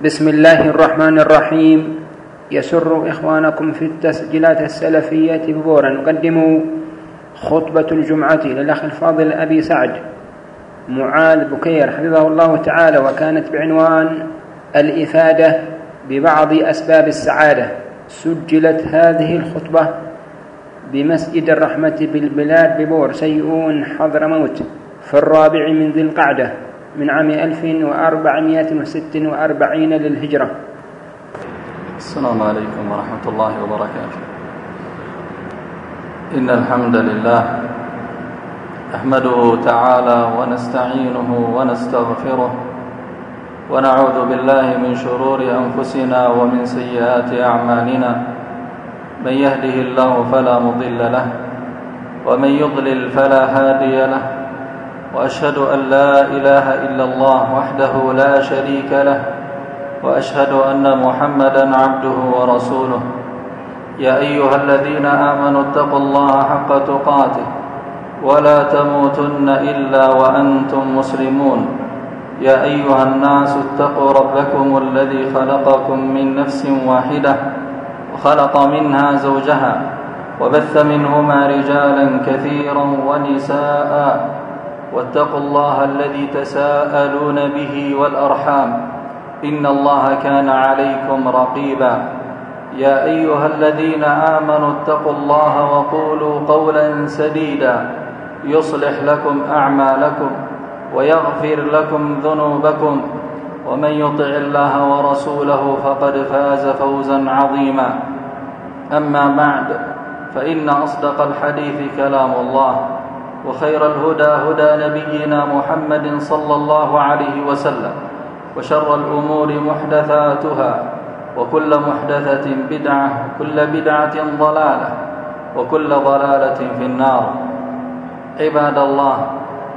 بسم الله الرحمن الرحيم. يسر إخوانكم في التسجيلات السلفية ببورا نقدم خطبة الجمعة للأخ الفاضل أبي سعد معاذ بكير حفظه الله تعالى، وكانت بعنوان الإفادة ببعض أسباب السعادة. سجلت هذه الخطبة بمسجد الرحمة بالبلاد ببور سيئون حضرموت في 4 من ذي القعدة من عام 1446 للهجرة. السلام عليكم ورحمة الله وبركاته. إن الحمد لله نحمده تعالى ونستعينه ونستغفره، ونعوذ بالله من شرور أنفسنا ومن سيئات أعمالنا. من يهده الله فلا مضل له، ومن يضلل فلا هادي له، وأشهد أن لا إله إلا الله وحده لا شريك له، وأشهد أن محمدًا عبده ورسوله. يا أيها الذين آمنوا اتقوا الله حق تقاته ولا تموتن إلا وأنتم مسلمون. يا أيها الناس اتقوا ربكم الذي خلقكم من نفس واحدة وخلق منها زوجها وبث منهما رجالا كثيرا ونساء، واتقوا الله الذي تساءلون به والأرحام إن الله كان عليكم رقيبا. يا أيها الذين آمنوا اتقوا الله وقولوا قولا سديدا يصلح لكم أعمالكم ويغفر لكم ذنوبكم، ومن يطع الله ورسوله فقد فاز فوزا عظيما. أما بعد، فإن أصدق الحديث كلام الله، وخير الهدى هدى نبينا محمد صلى الله عليه وسلم، وشر الأمور محدثاتها، وكل محدثة بدعة، وكل بدعة ضلالة، وكل ضلالة في النار. عباد الله،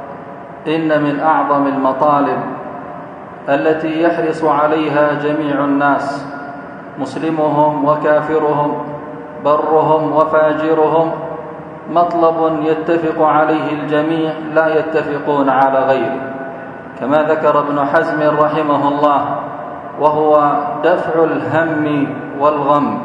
إن من أعظم المطالب التي يحرص عليها جميع الناس، مسلمهم وكافرهم، برهم وفاجرهم، مطلب يتفق عليه الجميع لا يتفقون على غيره، كما ذكر ابن حزم رحمه الله، وهو دفع الهم والغم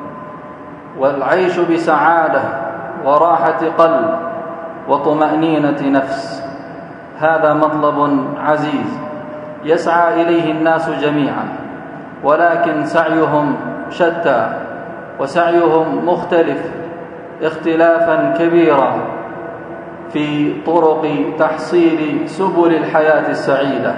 والعيش بسعادة وراحة قلب وطمأنينة نفس. هذا مطلب عزيز يسعى إليه الناس جميعا، ولكن سعيهم شتى وسعيهم مختلف اختلافا كبيرا في طرق تحصيل سبل الحياة السعيدة.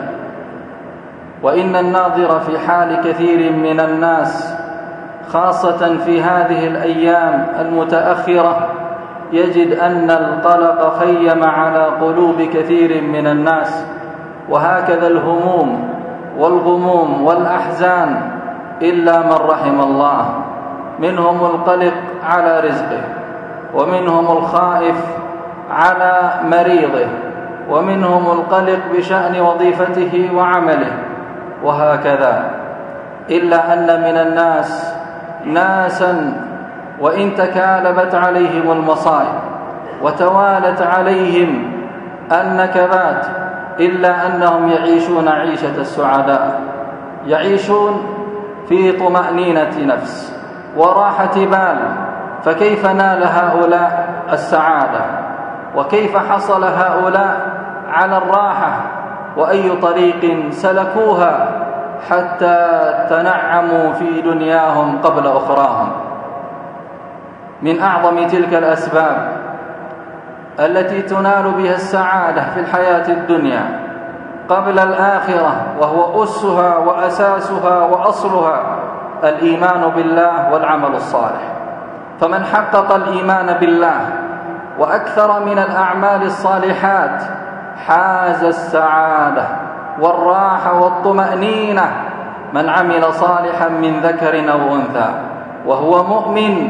وإن الناظر في حال كثير من الناس خاصة في هذه الأيام المتأخرة يجد أن القلق خيم على قلوب كثير من الناس، وهكذا الهموم والغموم والأحزان، إلا من رحم الله. منهم القلق على رزقه، ومنهم الخائف على مريضه، ومنهم القلق بشأن وظيفته وعمله، وهكذا. إلا أن من الناس ناسا وإن تكالبت عليهم المصائب وتوالت عليهم النكبات إلا أنهم يعيشون عيشة السعداء، يعيشون في طمأنينة نفس وراحة بال. فكيف نال هؤلاء السعادة؟ وكيف حصل هؤلاء على الراحة؟ وأي طريق سلكوها حتى تنعموا في دنياهم قبل أخراهم؟ من أعظم تلك الأسباب التي تنال بها السعادة في الحياة الدنيا قبل الآخرة، وهو أسها وأساسها وأصلها، الإيمان بالله والعمل الصالح. فمن حقق الإيمان بالله وأكثر من الأعمال الصالحات حاز السعادة والراحة والطمأنينة. من عمل صالحا من ذكر أو أنثى وهو مؤمن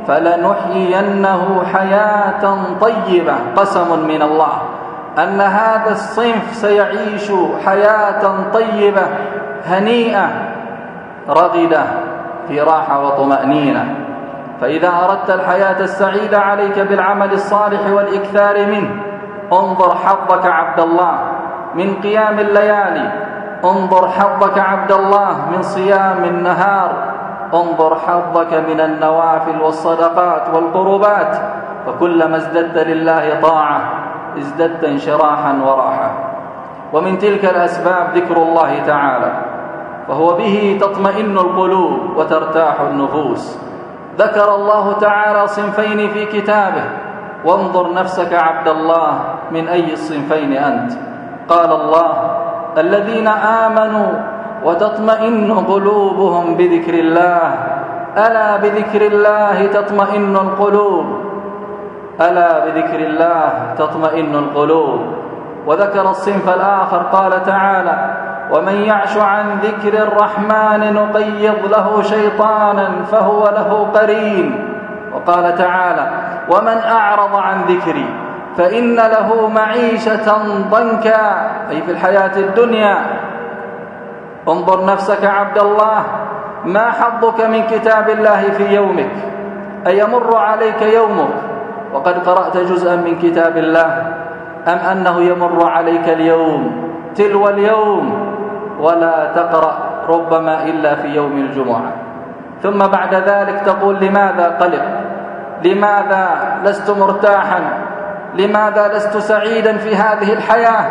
فلنحيينه حياة طيبة. قسم من الله أن هذا الصنف سيعيش حياة طيبة هنيئة رغدة في راحة وطمأنينة. فإذا أردت الحياة السعيدة عليك بالعمل الصالح والإكثار منه. انظر حظك عبد الله من قيام الليالي انظر حظك عبد الله من صيام النهار، انظر حظك من النوافل والصدقات والقربات، فكلما ازددت لله طاعة ازددت انشراحا وراحة. ومن تلك الأسباب ذكر الله تعالى، فهو به تطمئن القلوب وترتاح النفوس. ذكر الله تعالى صنفين في كتابه، وانظر نفسك عبد الله من أي الصنفين أنت. قال الله: الذين آمنوا وتطمئن قلوبهم بذكر الله، ألا بذكر الله تطمئن القلوب، ألا بذكر الله تطمئن القلوب. وذكر الصنف الآخر قال تعالى: ومن يعش عن ذكر الرحمن نقيض له شيطانا فهو له قرين. وقال تعالى: ومن أعرض عن ذكري فإن له معيشة ضنكا، أي في الحياة الدنيا. انظر نفسك عبد الله، ما حظك من كتاب الله في يومك؟ أيمر عليك يومك وقد قرأت جزءا من كتاب الله، أم أنه يمر عليك اليوم تلو اليوم ولا تقرأ ربما إلا في يوم الجمعة؟ ثم بعد ذلك تقول: لماذا قلق؟ لماذا لست مرتاحا؟ لماذا لست سعيدا في هذه الحياة؟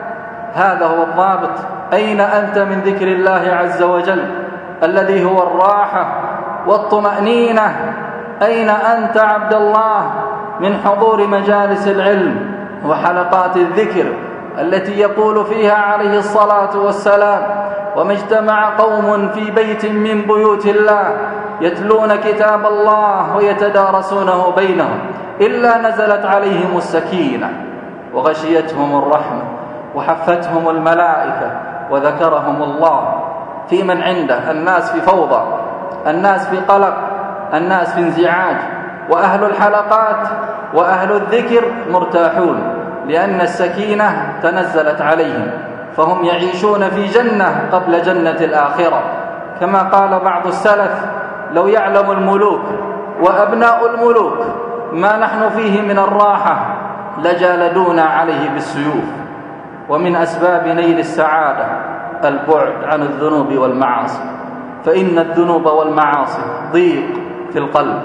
هذا هو الضابط. أين أنت من ذكر الله عز وجل الذي هو الراحة والطمأنينة؟ أين أنت عبد الله من حضور مجالس العلم وحلقات الذكر التي يقول فيها عليه الصلاة والسلام: وما اجتمع قوم في بيت من بيوت الله يتلون كتاب الله ويتدارسونه بينهم إلا نزلت عليهم السكينة وغشيتهم الرحمة وحفتهم الملائكة وذكرهم الله في من عنده. الناس في فوضى، الناس في قلق، الناس في انزعاج، وأهل الحلقات وأهل الذكر مرتاحون لأن السكينة تنزلت عليهم، فهم يعيشون في جنة قبل جنة الآخرة. كما قال بعض السلف: لو يعلم الملوك وأبناء الملوك ما نحن فيه من الراحة لجالدونا عليه بالسيوف. ومن أسباب نيل السعادة البعد عن الذنوب والمعاصي، فإن الذنوب والمعاصي ضيق في القلب،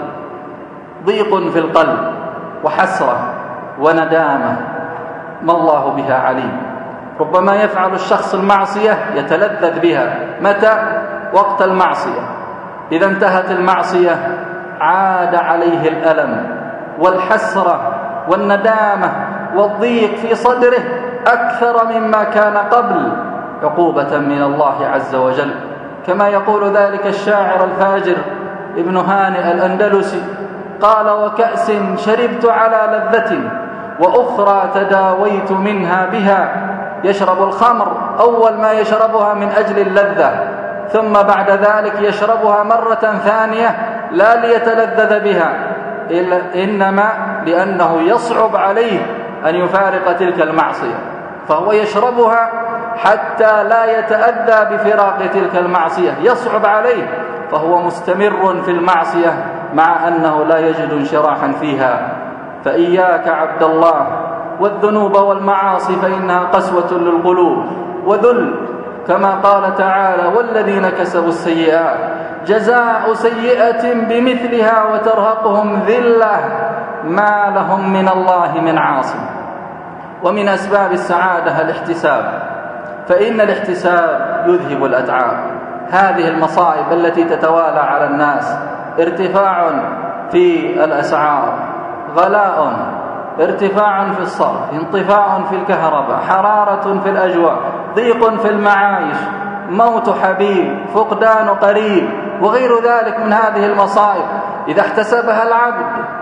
ضيق في القلب وحسرة وندامة ما الله بها عليم. ربما يفعل الشخص المعصية يتلذذ بها. متى؟ وقت المعصية. إذا انتهت المعصية عاد عليه الألم والحسرة والندامة والضيق في صدره أكثر مما كان قبل، عقوبة من الله عز وجل. كما يقول ذلك الشاعر الفاجر ابن هانئ الأندلسي: قال: وكأس شربت على لذة وأخرى تداويت منها بها. يشرب الخمر أول ما يشربها من أجل اللذة، ثم بعد ذلك يشربها مرة ثانية لا ليتلذذ بها، إنما لأنه يصعب عليه أن يفارق تلك المعصية، فهو يشربها حتى لا يتأذى بفراق تلك المعصية، يصعب عليه، فهو مستمر في المعصية مع أنه لا يجد انشراحا فيها. فإياك عبد الله والذنوب والمعاصي، فإنها قسوة للقلوب وذل، كما قال تعالى: والذين كسبوا السيئات جزاء سيئة بمثلها وترهقهم ذلة ما لهم من الله من عاصم. ومن أسباب السعادة الاحتساب، فإن الاحتساب يذهب الأتعاب. هذه المصائب التي تتوالى على الناس: ارتفاع في الأسعار، غلاء، ارتفاع في الصرف، انطفاء في الكهرباء، حرارة في الأجواء، ضيق في المعايش، موت حبيب، فقدان قريب، وغير ذلك من هذه المصائب، إذا احتسبها العبد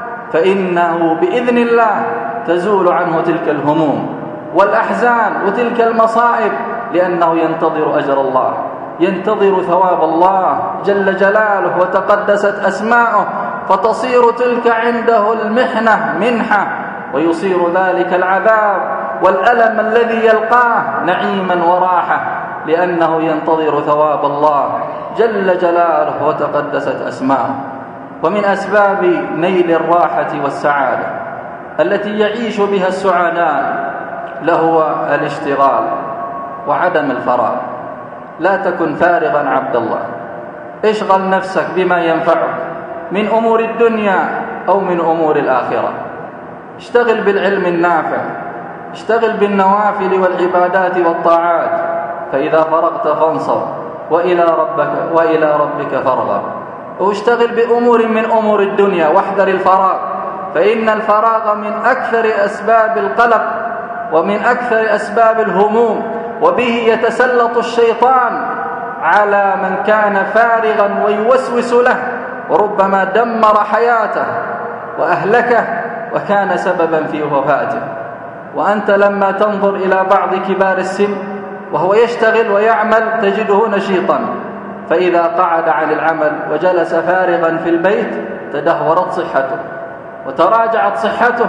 فإنه بإذن الله تزول عنه تلك الهموم والأحزان وتلك المصائب، لأنه ينتظر أجر الله، ينتظر ثواب الله جل جلاله وتقدست أسماؤه، فتصير تلك عنده المحنة منحة، ويصير ذلك العذاب والألم الذي يلقاه نعيما وراحة، لأنه ينتظر ثواب الله جل جلاله وتقدست أسماؤه. ومن أسباب نيل الراحة والسعادة التي يعيش بها السعداء لهو الاشتغال وعدم الفراغ. لا تكن فارغا عبد الله، اشغل نفسك بما ينفعك من أمور الدنيا أو من أمور الآخرة. اشتغل بالعلم النافع، اشتغل بالنوافل والعبادات والطاعات، فإذا فرغت فانصب وإلى ربك فارغب. واشتغل بأمور من أمور الدنيا واحذر الفراغ، فإن الفراغ من أكثر أسباب القلق ومن أكثر أسباب الهموم، وبه يتسلط الشيطان على من كان فارغا ويوسوس له، وربما دمر حياته وأهلكه وكان سببا في وفاته. وأنت لما تنظر إلى بعض كبار السن وهو يشتغل ويعمل تجده نشيطا، فإذا قعد عن العمل وجلس فارغا في البيت تدهورت صحته وتراجعت صحته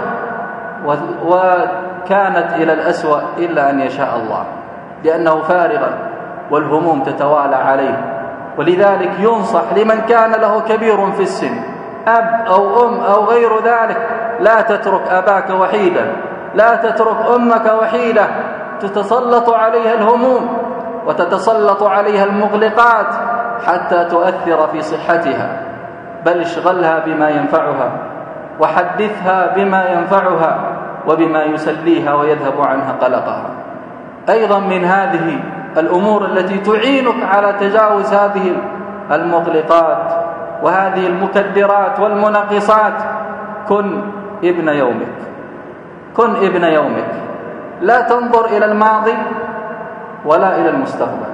وكانت إلى الأسوأ إلا أن يشاء الله، لأنه فارغا والهموم تتوالى عليه. ولذلك ينصح لمن كان له كبير في السن، أب أو أم أو غير ذلك، لا تترك أباك وحيدا، لا تترك أمك وحيدة تتسلط عليها الهموم وتتسلط عليها المغلقات حتى تؤثر في صحتها، بل اشغلها بما ينفعها وحدثها بما ينفعها وبما يسليها ويذهب عنها قلقها. أيضا من هذه الأمور التي تعينك على تجاوز هذه المغلقات وهذه المكدرات والمنقصات، كن ابن يومك، كن ابن يومك، لا تنظر إلى الماضي ولا إلى المستقبل.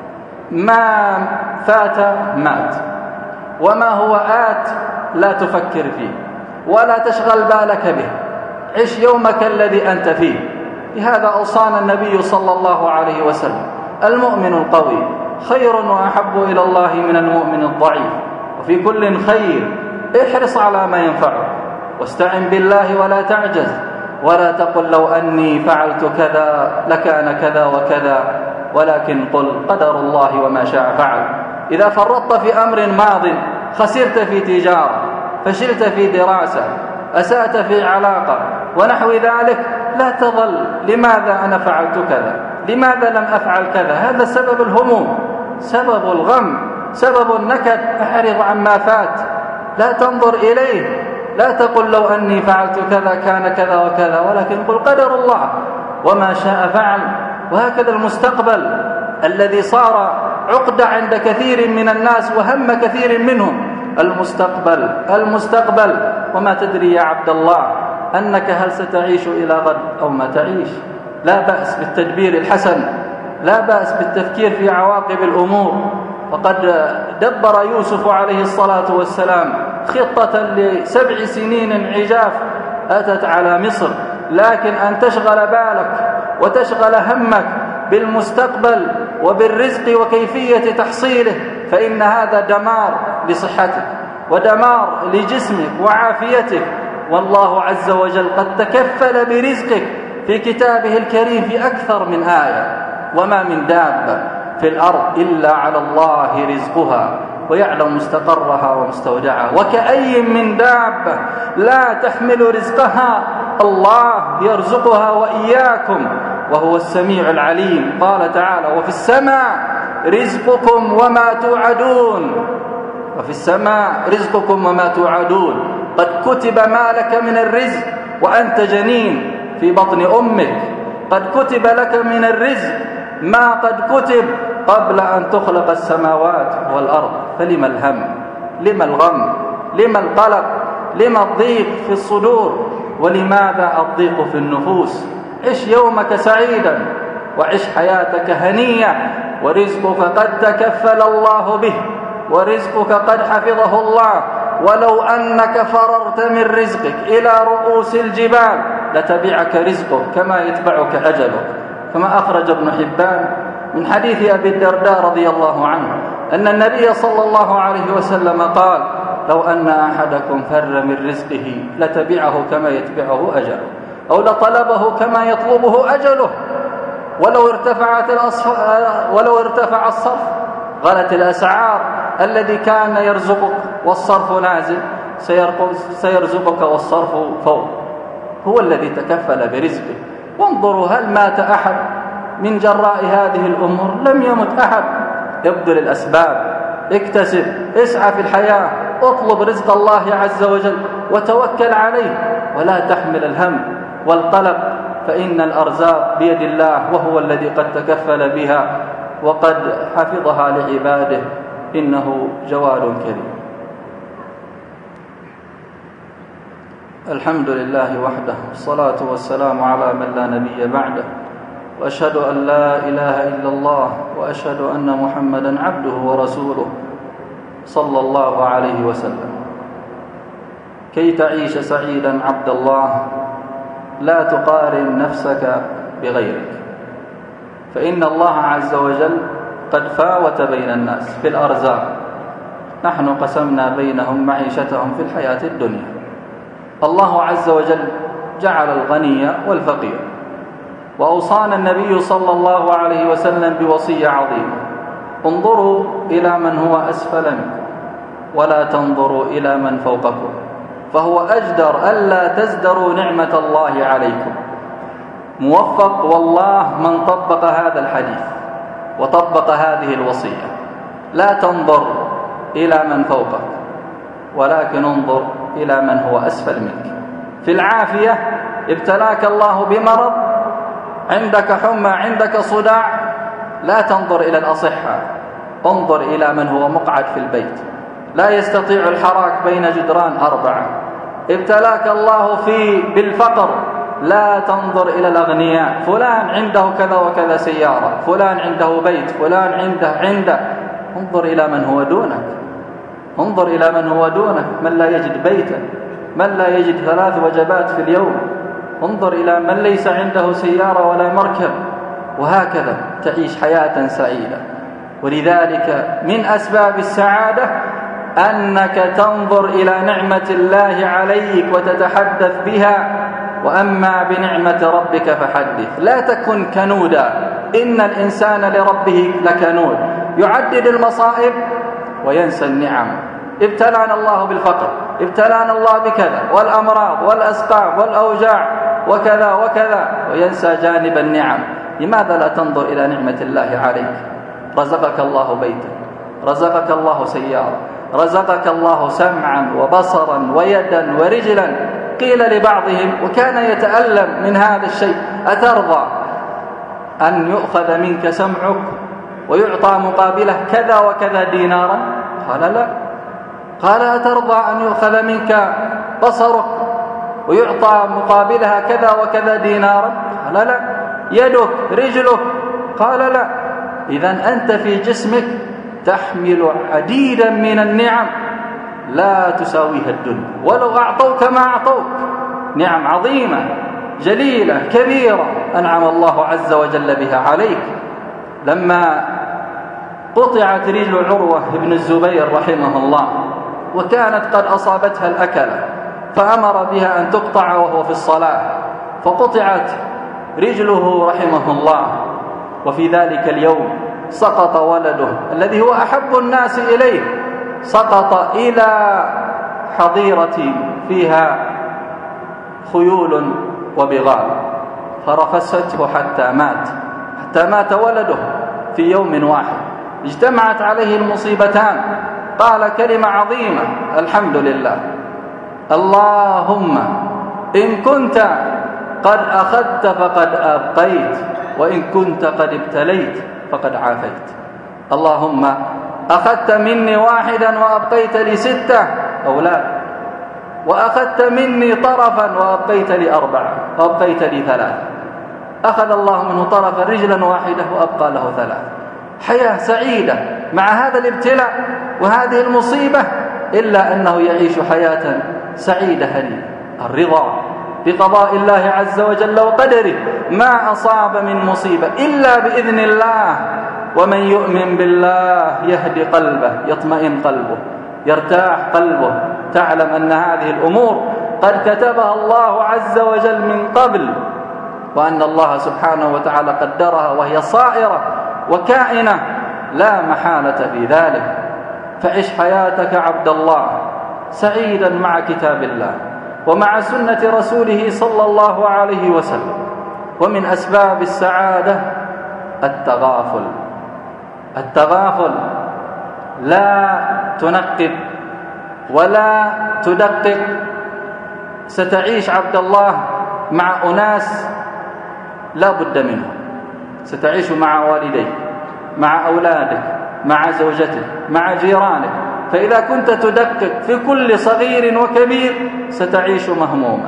ما فات مات، وما هو آت لا تفكر فيه ولا تشغل بالك به، عش يومك الذي أنت فيه. لهذا أوصانا النبي صلى الله عليه وسلم: المؤمن القوي خير وأحب إلى الله من المؤمن الضعيف، وفي كل خير، احرص على ما ينفعك واستعن بالله ولا تعجز، ولا تقل لو أني فعلت كذا لكان كذا وكذا، ولكن قل قدر الله وما شاء فعل. إذا فرطت في أمر ماض، خسرت في تجارة، فشلت في دراسة، أسأت في علاقة ونحو ذلك، لا تظل لماذا أنا فعلت كذا، لماذا لم أفعل كذا. هذا سبب الهموم، سبب الغم، سبب النكد. أعرض عما فات، لا تنظر إليه، لا تقل لو أني فعلت كذا كان كذا وكذا، ولكن قل قدر الله وما شاء فعل. وهكذا المستقبل الذي صار عقدة عند كثير من الناس وهم كثير منهم، المستقبل وما تدري يا عبد الله أنك هل ستعيش إلى غد أو ما تعيش. لا بأس بالتدبير الحسن، لا بأس بالتفكير في عواقب الأمور. فقد دبر يوسف عليه الصلاة والسلام خطة ل7 سنين عجاف أتت على مصر، لكن أن تشغل بالك وتشغل همك بالمستقبل وبالرزق وكيفية تحصيله، فإن هذا دمار لصحتك ودمار لجسمك وعافيتك. والله عز وجل قد تكفل برزقك في كتابه الكريم في أكثر من آية: وما من دابة في الأرض إلا على الله رزقها ويعلم مستقرها ومستودعها، وكأي من دابة لا تحمل رزقها الله يرزقها وإياكم وهو السميع العليم. قال تعالى: وفي السماء رزقكم وما توعدون، وفي السماء رزقكم وما توعدون. قد كتب ما لك من الرزق وأنت جنين في بطن أمك، قد كتب لك من الرزق ما قد كتب قبل أن تخلق السماوات والأرض. فلما الهم، لما الغم، لما القلق، لما الضيق في الصدور، ولماذا الضيق في النفوس؟ عش يومك سعيدا وعش حياتك هنية، ورزقك قد تكفل الله به، ورزقك قد حفظه الله. ولو أنك فررت من رزقك إلى رؤوس الجبال لتبعك رزقك كما يتبعك أجلك، كما أخرج ابن حبان من حديث أبي الدرداء رضي الله عنه أن النبي صلى الله عليه وسلم قال: لو أن أحدكم فر من رزقه لتبعه كما يتبعه أجله، أو لطلبه كما يطلبه أجله. ولو ارتفع الصرف غلت الأسعار، الذي كان يرزقك والصرف نازل سيرزقك والصرف فوق. هو الذي تكفل برزقه. وانظروا هل مات أحد من جراء هذه الأمور؟ لم يمت أحد. ابذل الأسباب، اكتسب، اسعى في الحياة، اطلب رزق الله عز وجل وتوكل عليه، ولا تحمل الهم والقلق، فإن الأرزاق بيد الله، وهو الذي قد تكفل بها وقد حفظها لعباده، إنه جواد كريم. الحمد لله وحده، والصلاة والسلام على من لا نبي بعده، وأشهد أن لا إله إلا الله، وأشهد أن محمدا عبده ورسوله صلى الله عليه وسلم. كي تعيش سعيدا عبد الله لا تقارن نفسك بغيرك، فإن الله عز وجل قد فاوت بين الناس في الأرزاق، نحن قسمنا بينهم معيشتهم في الحياة الدنيا. الله عز وجل جعل الغني والفقير، وأوصانا النبي صلى الله عليه وسلم بوصية عظيمة: انظروا إلى من هو أسفل منكم ولا تنظروا إلى من فوقكم، فهو أجدر ألا تزدروا نعمة الله عليكم. موفق والله من طبق هذا الحديث وطبق هذه الوصية. لا تنظر إلى من فوقك، ولكن انظر إلى من هو أسفل منك. في العافية ابتلاك الله بمرض، عندك حمى، عندك صداع، لا تنظر إلى الأصحة، انظر إلى من هو مقعد في البيت لا يستطيع الحراك بين جدران 4. ابتلاك الله بالفقر، لا تنظر إلى الأغنياء، فلان عنده كذا وكذا سيارة، فلان عنده بيت، فلان عنده. انظر إلى من هو دونك، انظر إلى من هو دونك، من لا يجد بيتا، من لا يجد 3 وجبات في اليوم، انظر إلى من ليس عنده سيارة ولا مركب، وهكذا تعيش حياة سعيدة. ولذلك من أسباب السعادة أنك تنظر إلى نعمة الله عليك وتتحدث بها، وأما بنعمة ربك فحدث. لا تكن كنودا، إن الإنسان لربه لكنود، يعدد المصائب وينسى النعم. ابتلانا الله بالفقر، ابتلانا الله بكذا، والأمراض والأسقام والأوجاع وكذا وكذا، وينسى جانب النعم. لماذا لا تنظر إلى نعمة الله عليك؟ رزقك الله بيتا، رزقك الله سيارة، رزقك الله سمعا وبصرا ويدا ورجلا. قيل لبعضهم وكان يتألم من هذا الشيء: أترضى أن يؤخذ منك سمعك ويعطى مقابله كذا وكذا دينارا؟ قال لا. قال: أترضى أن يؤخذ منك بصرك ويعطى مقابلها كذا وكذا دينارا؟ قال لا. يدك، رجلك؟ قال لا. إذن أنت في جسمك تحمل عديدا من النعم لا تساويها الدنيا، ولو أعطوك ما أعطوك. نعم عظيمة جليلة كبيرة أنعم الله عز وجل بها عليك. لما قطعت رجل عروة بن الزبير رحمه الله، وكانت قد أصابتها الأكلة، فأمر بها أن تقطع وهو في الصلاة، فقطعت رجله رحمه الله. وفي ذلك اليوم سقط ولده الذي هو أحب الناس إليه، سقط إلى حظيرة فيها خيول وبغال، فرفسته حتى مات ولده في يوم واحد. اجتمعت عليه المصيبتان، قال كلمة عظيمة: الحمد لله، اللهم إن كنت قد أخذت فقد أبقيت، وإن كنت قد ابتليت فقد عافيت. اللهم أخذت مني 1 وأبقيت لي 6 أولاد، وأخذت مني طرفا وأبقيت لي 4 وأبقيت لي 3. أخذ الله منه طرفا، رجلا واحدة، وأبقى له 3. حياة سعيدة مع هذا الابتلاء وهذه المصيبة، إلا أنه يعيش حياة سعيدة هنيئة. الرضا بقضاء الله عز وجل وقدره، ما أصاب من مصيبة إلا بإذن الله. ومن يؤمن بالله يهدي قلبه، يطمئن قلبه، يرتاح قلبه، تعلم أن هذه الأمور قد كتبها الله عز وجل من قبل، وأن الله سبحانه وتعالى قدرها، وهي صائرة وكائنة لا محالة في ذلك. فعش حياتك عبد الله سعيدا مع كتاب الله ومع سنة رسوله صلى الله عليه وسلم. ومن أسباب السعادة التغافل، التغافل، لا تنقب ولا تدقق. ستعيش عبد الله مع أناس لا بد منهم، ستعيش مع والديك، مع أولادك، مع زوجتك، مع جيرانك، فإذا كنت تدقق في كل صغير وكبير ستعيش مهموما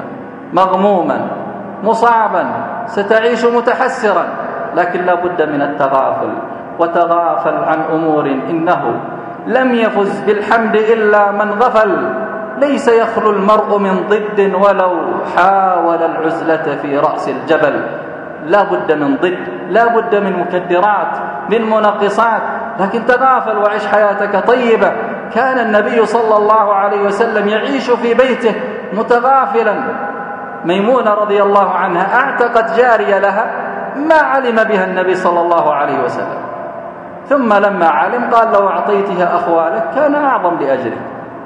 مغموما مصابا، ستعيش متحسرا. لكن لا بد من التغافل، وتغافل عن أمور إنه لم يفز بالحمد إلا من غفل. ليس يخلو المرء من ضد ولو حاول العزلة في رأس الجبل. لا بد من ضد، لا بد من مكدرات، من منقصات، لكن تغافل وعيش حياتك طيبة. كان النبي صلى الله عليه وسلم يعيش في بيته متغافلا. ميمونة رضي الله عنها اعتقت جارية لها ما علم بها النبي صلى الله عليه وسلم، ثم لما علم قال لو أعطيتها أخوالك كان أعظم لأجرك.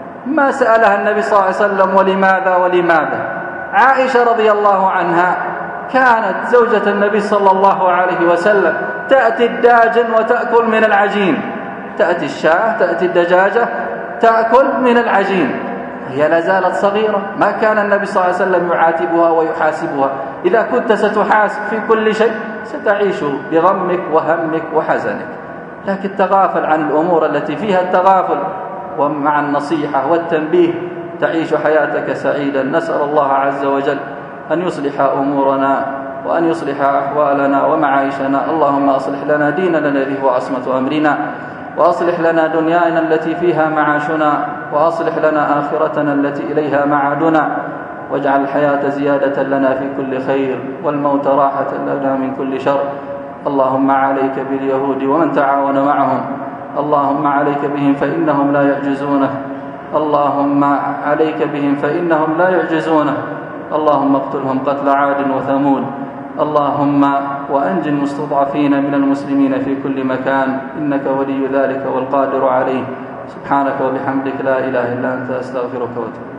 ما سألها النبي صلى الله عليه وسلم ولماذا ولماذا. عائشة رضي الله عنها كانت زوجة النبي صلى الله عليه وسلم، تأتي الداجن وتأكل من العجين، تأتي الشاة، تأتي الدجاجة تأكل من العجين، هي لا زالت صغيرة. ما كان النبي صلى الله عليه وسلم يعاتبها ويحاسبها. إذا كنت ستحاسب في كل شيء ستعيش بغمك وهمك وحزنك. لكن تغافل عن الأمور التي فيها التغافل، ومع النصيحة والتنبيه تعيش حياتك سعيدا. نسأل الله عز وجل أن يصلح أمورنا وأن يصلح أحوالنا ومعايشنا. اللهم أصلح لنا ديننا الذي هو عصمة أمرنا، وأصلح لنا دنيانا التي فيها معاشنا، وأصلح لنا آخرتنا التي إليها معادنا، واجعل الحياة زيادة لنا في كل خير والموت راحة لنا من كل شر. اللهم عليك باليهود ومن تعاون معهم، اللهم عليك بهم فإنهم لا يعجزونه، اللهم عليك بهم فإنهم لا يعجزونه. اللهم اقتلهم قتل عاد وثمود. اللهم وأنج المستضعفين من المسلمين في كل مكان، إنك ولي ذلك والقادر عليه. سبحانك وبحمدك لا إله إلا أنت، أستغفرك وأتوب.